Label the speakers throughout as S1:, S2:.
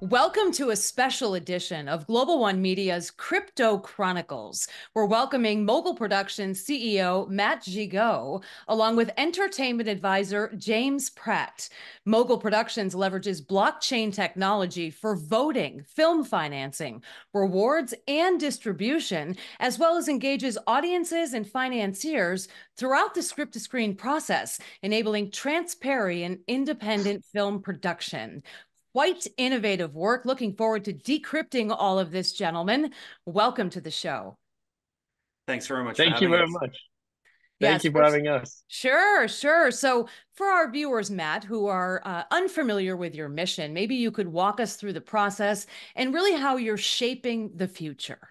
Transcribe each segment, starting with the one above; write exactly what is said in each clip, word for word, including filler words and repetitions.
S1: Welcome to a special edition of Global One Media's Crypto Chronicles. We're welcoming Mogul Productions C E O Matt Gigot, along with entertainment advisor James Pratt. Mogul Productions leverages blockchain technology for voting, film financing, rewards, and distribution, as well as engages audiences and financiers throughout the script-to-screen process, enabling transparent and independent film production. Quite innovative work. Looking forward to decrypting all of this, gentlemen. Welcome to the show.
S2: Thanks very much for
S3: Thank you
S2: having
S3: very
S2: us.
S3: much. Thank
S1: Yes,
S3: you for having us.
S1: Sure, sure. So for our viewers, Matt, who are uh, unfamiliar with your mission, maybe you could walk us through the process and really how you're shaping the future.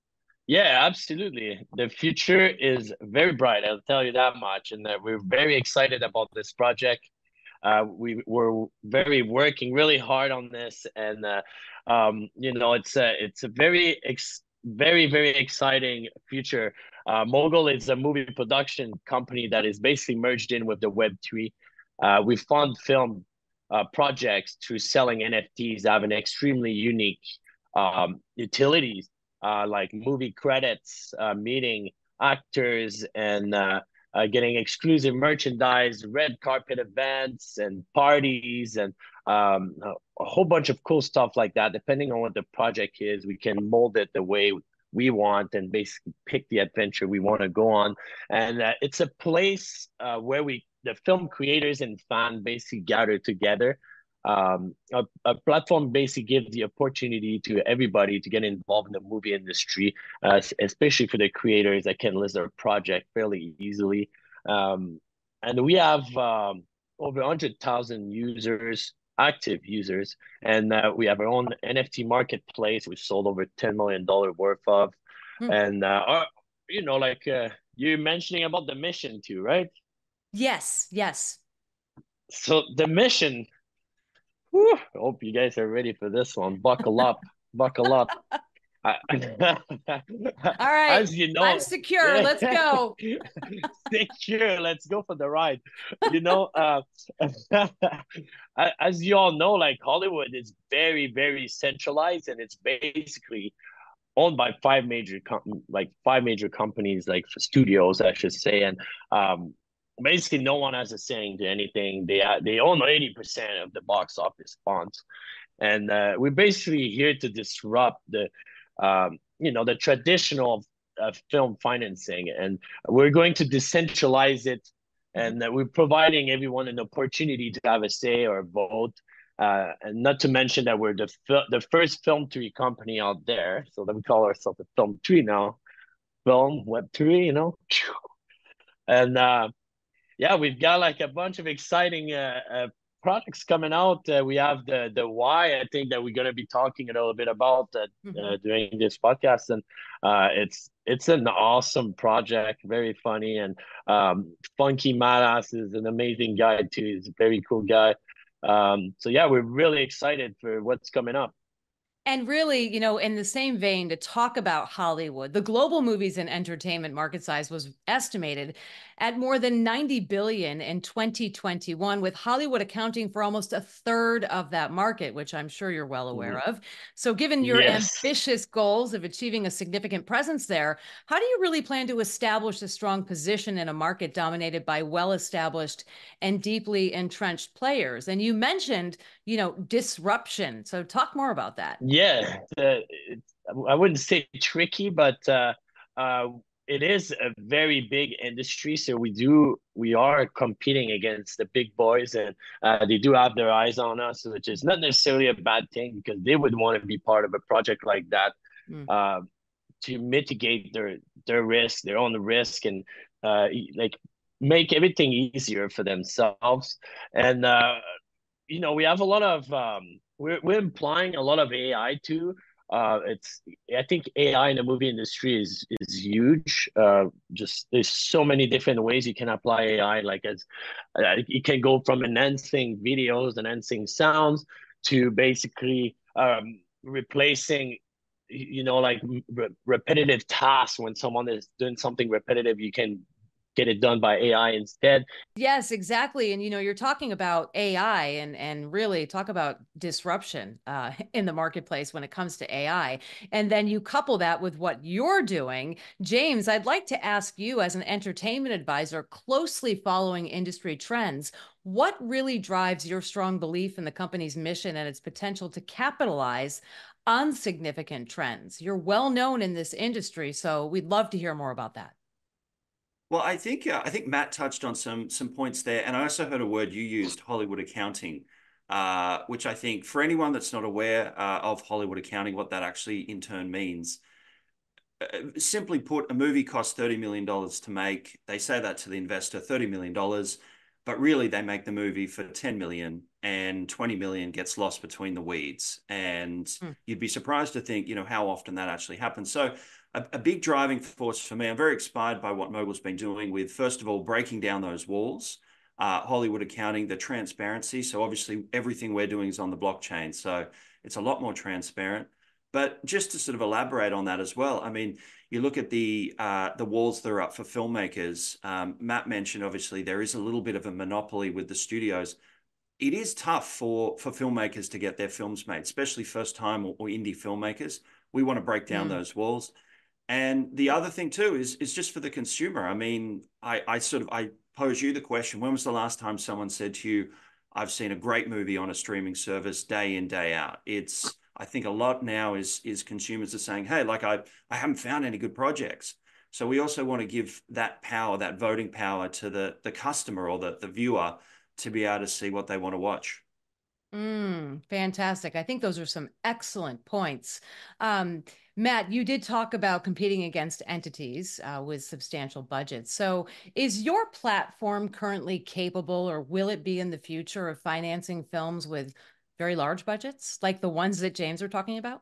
S3: Yeah, absolutely. The future is very bright, I'll tell you that much. And uh, we're very excited about this project. Uh, we were very working really hard on this, and uh, um, you know, it's a it's a very ex very very exciting future. Uh, Mogul is a movie production company that is basically merged in with the Web three. Uh, we fund film uh, projects through selling N F Ts that have an extremely unique um, utilities, uh, like movie credits, uh, meeting actors, and uh, uh, getting exclusive merchandise, red carpet events, and parties, and um, a, a whole bunch of cool stuff like that. Depending on what the project is, we can mold it the way we want and basically pick the adventure we want to go on. And uh, it's a place uh, where we, the film creators and fans, basically gather together. Um, a, a platform basically gives the opportunity to everybody to get involved in the movie industry, uh, especially for the creators that can list their project fairly easily. Um, and we have um, over one hundred thousand users, active users, and uh, we have our own N F T marketplace. We sold over ten million dollars worth of.
S1: Hmm.
S3: And, uh, our, you know, like uh, you're mentioning about the mission too, right?
S1: Yes, yes.
S3: So the mission, whew, I hope you guys are ready for this one. Buckle up, buckle up. I,
S1: All right,
S3: as you
S1: I'm
S3: know,
S1: secure. Let's go.
S3: secure. Let's go for the ride. You know, uh, as you all know, like Hollywood is very, very centralized, and it's basically owned by five major com- like five major companies, like studios, I should say, and um, basically no one has a saying to anything. They they own eighty percent of the box office funds, and uh, we're basically here to disrupt the um, you know the traditional uh, film financing, and we're going to decentralize it, and uh, we're providing everyone an opportunity to have a say or a vote. Uh, and not to mention that we're the the first film three company out there, so that we call ourselves a film three now, film web three, you know, and uh, yeah, we've got like a bunch of exciting uh, uh, products coming out. Uh, we have the the Y, I think that we're gonna be talking a little bit about uh,
S1: Mm-hmm.
S3: uh, during this podcast, and uh, it's it's an awesome project, very funny, and um, Funky Madass is an amazing guy too. He's a very cool guy. Um, so yeah, we're really excited for what's coming up.
S1: And really, you know, in the same vein, to talk about Hollywood, the global movies and entertainment market size was estimated at more than ninety billion dollars in twenty twenty-one, with Hollywood accounting for almost a third of that market, which I'm sure you're well aware of. So given your
S3: Yes.
S1: ambitious goals of achieving a significant presence there, how do you really plan to establish a strong position in a market dominated by well-established and deeply entrenched players? And you mentioned, you know, disruption. So talk more about that.
S3: Yeah, uh, it's, I wouldn't say tricky, but uh, uh, it is a very big industry. So we do we are competing against the big boys, and uh, they do have their eyes on us, which is not necessarily a bad thing because they would want to be part of a project like that
S1: Mm.
S3: uh, to mitigate their their risk, their own risk, and uh, like make everything easier for themselves. And uh, you know, we have a lot of um, we're we're implying a lot of A I too. Uh, it's I think A I in the movie industry is is huge. Uh, just there's so many different ways you can apply A I. Like as uh, it can go from enhancing videos, enhancing sounds, to basically um, replacing, you know, like re repetitive tasks. When someone is doing something repetitive, you can get it done by A I instead.
S1: Yes, exactly. And you know, you're talking about A I and and really talk about disruption uh, in the marketplace when it comes to A I. And then you couple that with what you're doing. James, I'd like to ask you, as an entertainment advisor closely following industry trends, what really drives your strong belief in the company's mission and its potential to capitalize on significant trends? You're well known in this industry, so we'd love to hear more about that.
S2: Well, I think uh, I think Matt touched on some some points there, and I also heard a word you used, Hollywood accounting, uh, which I think for anyone that's not aware uh, of Hollywood accounting, what that actually in turn means. Uh, simply put, a movie costs thirty million dollars to make. They say that to the investor, thirty million dollars, but really they make the movie for ten million dollars and twenty million dollars gets lost between the weeds. And
S1: Hmm.
S2: you'd be surprised to think, you know, how often that actually happens. So a, a big driving force for me, I'm very inspired by what Mogul's been doing with, first of all, breaking down those walls, uh, Hollywood accounting, the transparency. So obviously everything we're doing is on the blockchain. So it's a lot more transparent. But just to sort of elaborate on that as well, I mean, you look at the uh, the walls that are up for filmmakers. Um, Matt mentioned obviously there is a little bit of a monopoly with the studios. It is tough for for filmmakers to get their films made, especially first time or, or indie filmmakers. We want to break down
S1: Mm.
S2: those walls. And the other thing too is is just for the consumer. I mean, I I sort of I pose you the question: when was the last time someone said to you, "I've seen a great movie on a streaming service day in day out"? It's I think a lot now is is consumers are saying, "Hey, like I I haven't found any good projects." So we also want to give that power, that voting power, to the the customer or the the viewer to be able to see what they want to watch.
S1: Mm, fantastic. I think those are some excellent points. Um, Matt, you did talk about competing against entities uh, with substantial budgets. So, is your platform currently capable, or will it be in the future, of financing films with very large budgets, like the ones that James are talking about?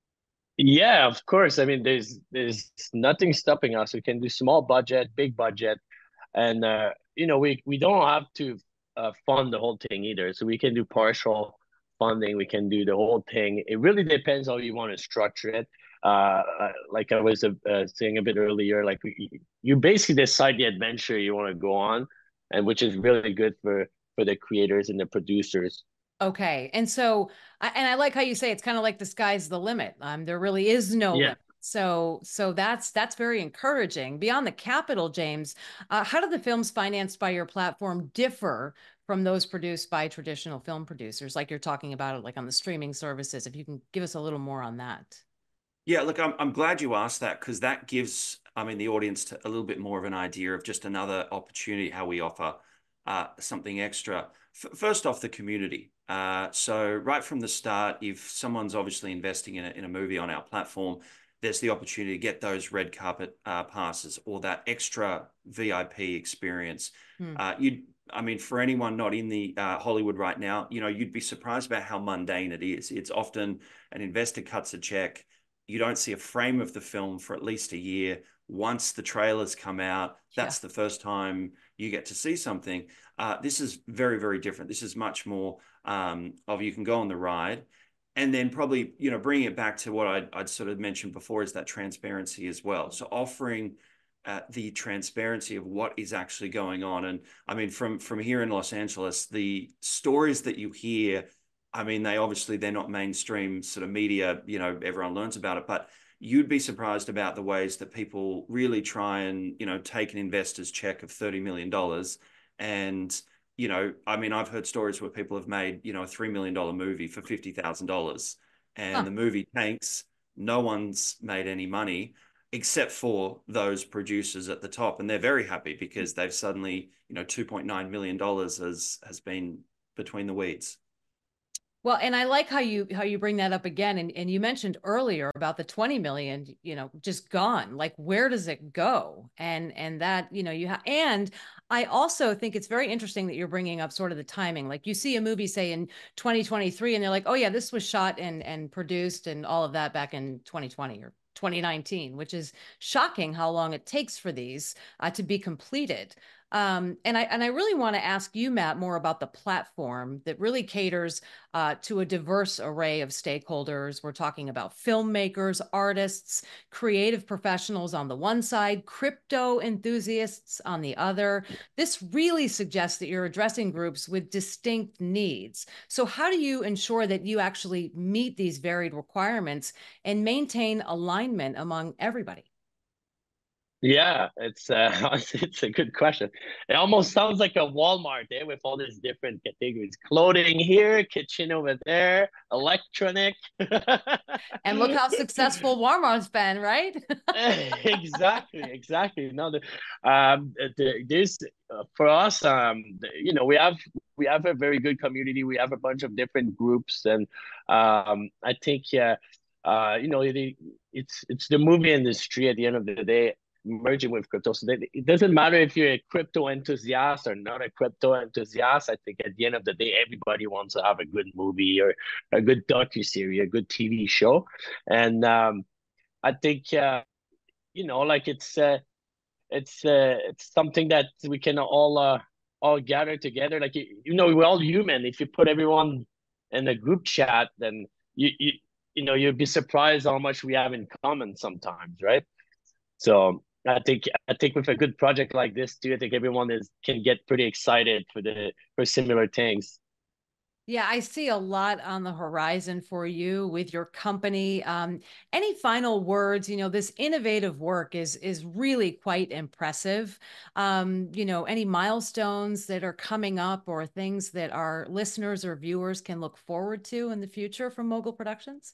S3: Yeah, of course. I mean, there's there's nothing stopping us. We can do small budget, big budget, and uh, you know, we we don't have to uh, fund the whole thing either. So we can do partial funding. We can do the whole thing. It really depends how you want to structure it. Uh, uh, like I was uh, saying a bit earlier, like we, you basically decide the adventure you want to go on, and which is really good for for the creators and the producers.
S1: Okay. And so, I- and I like how you say it's kind of like the sky's the limit. Um, there really is no
S3: Yeah.
S1: limit. So, so that's that's very encouraging. Beyond the capital, James, uh, how do the films financed by your platform differ from those produced by traditional film producers, like you're talking about it, like on the streaming services? If you can give us a little more on that.
S2: Yeah, look, I'm I'm glad you asked that because that gives, I mean, the audience to a little bit more of an idea of just another opportunity how we offer uh, something extra. F first off, the community. Uh, so right from the start, if someone's obviously investing in a, in a movie on our platform, there's the opportunity to get those red carpet uh, passes or that extra V I P experience.
S1: Hmm.
S2: Uh, you, I mean, for anyone not in the uh, Hollywood right now, you know, you'd be surprised about how mundane it is. It's often an investor cuts a check, you don't see a frame of the film for at least a year. Once the trailers come out,
S1: Yeah.
S2: that's the first time you get to see something. Uh, this is very, very different. This is much more um, of you can go on the ride. And then probably, you know, bringing it back to what I'd, I'd sort of mentioned before is that transparency as well. So offering uh, the transparency of what is actually going on. And I mean, from from here in Los Angeles, the stories that you hear, I mean, they obviously they're not mainstream sort of media, you know, everyone learns about it, but you'd be surprised about the ways that people really try and, you know, take an investor's check of thirty million dollars. And, you know, I mean, I've heard stories where people have made, you know, a three million dollar movie for fifty thousand dollars and
S1: Huh.
S2: the movie tanks. No one's made any money except for those producers at the top. And they're very happy because they've suddenly, you know, two point nine million dollars has, has been between the weeds.
S1: Well, and I like how you how you bring that up again, and, and you mentioned earlier about the twenty million, you know, just gone. Like, where does it go? And and that, you know, you have, and I also think it's very interesting that you're bringing up sort of the timing. Like, you see a movie, say in twenty twenty-three, and they're like, oh yeah, this was shot and and produced and all of that back in twenty twenty or twenty nineteen, which is shocking how long it takes for these uh, to be completed. Um, and I and I really want to ask you, Matt, more about the platform that really caters uh, to a diverse array of stakeholders. We're talking about filmmakers, artists, creative professionals on the one side, crypto enthusiasts on the other. This really suggests that you're addressing groups with distinct needs. So how do you ensure that you actually meet these varied requirements and maintain alignment among everybody?
S3: Yeah, it's uh, it's a good question. It almost sounds like a Walmart eh, with all these different categories. Clothing here, kitchen over there, electronic.
S1: And look how successful Walmart's been, right?
S3: Exactly, exactly. No, the, um, the, this uh, for us, um, the, you know, we have we have a very good community. We have a bunch of different groups, and um, I think, yeah, uh, you know, it, it's it's the movie industry at the end of the day merging with crypto. So that it doesn't matter if you're a crypto enthusiast or not a crypto enthusiast. I think at the end of the day, everybody wants to have a good movie or a good docuseries, a good T V show, and um, I think. Uh, you know, like it's uh, it's uh, it's something that we can all uh, all gather together. Like you, you know, we're all human. If you put everyone in a group chat, then you you you know you'd be surprised how much we have in common sometimes, right? So I think I think with a good project like this too, I think everyone is can get pretty excited for the for similar things.
S1: Yeah, I see a lot on the horizon for you with your company. Um, any final words? You know, this innovative work is is really quite impressive. Um, you know, any milestones that are coming up or things that our listeners or viewers can look forward to in the future from Mogul Productions?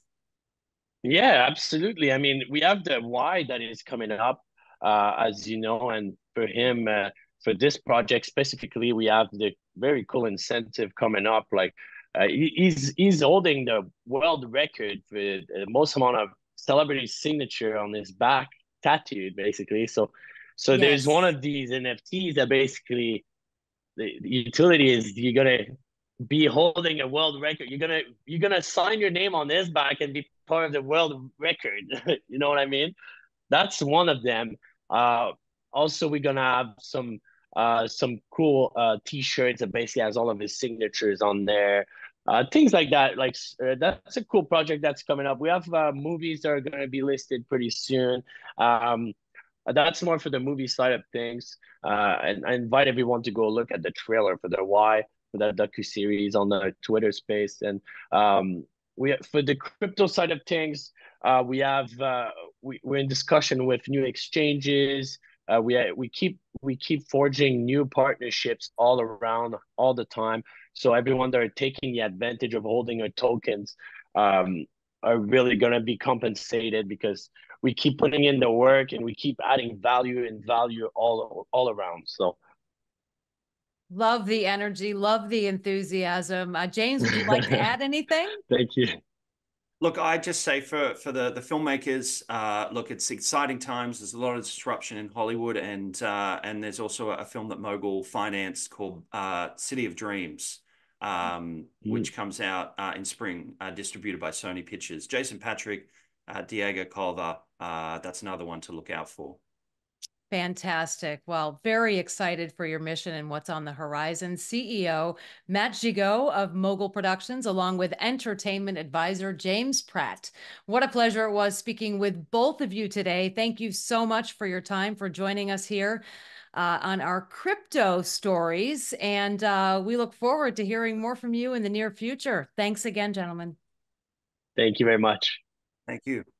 S3: Yeah, absolutely. I mean, we have the Y that is coming up, uh, as you know, and for him, uh, for this project specifically, we have the very cool incentive coming up. Like, uh, he, he's he's holding the world record for the most amount of celebrity signature on his back tattooed, basically. So, so there's one
S1: Yes.
S3: of these N F Ts that basically the, the utility is you're gonna be holding a world record. You're gonna you're gonna sign your name on this back and be part of the world record. You know what I mean? That's one of them. Uh, also, we're gonna have some uh, some cool uh, T-shirts that basically has all of his signatures on there. Uh, things like that. Like uh, that's a cool project that's coming up. We have uh, movies that are gonna be listed pretty soon. Um, that's more for the movie side of things. Uh, and I invite everyone to go look at the trailer for the Y for that docu series on the Twitter space. And um, we for the crypto side of things, uh, we have uh, we, we're in discussion with new exchanges. Uh, we we keep we keep forging new partnerships all around all the time. So everyone that are taking the advantage of holding our tokens um, are really going to be compensated because we keep putting in the work and we keep adding value and value all all around. So
S1: Love the energy, love the enthusiasm. Uh, James, would you like to add anything?
S3: thank you.
S2: Look, I just say for for the the filmmakers, uh, look, it's exciting times. There's a lot of disruption in Hollywood, and uh, and there's also a film that Mogul financed called uh, City of Dreams, um,
S3: Mm.
S2: which comes out uh, in spring, uh, distributed by Sony Pictures. Jason Patric, uh, Diego Culver, uh, that's another one to look out for.
S1: Fantastic. Well, very excited for your mission and what's on the horizon. C E O Matt Gigot of Mogul Productions, along with entertainment advisor James Pratt. What a pleasure it was speaking with both of you today. Thank you so much for your time, for joining us here uh, on our crypto stories. And uh, we look forward to hearing more from you in the near future. Thanks again, gentlemen.
S3: Thank you very much.
S2: Thank you.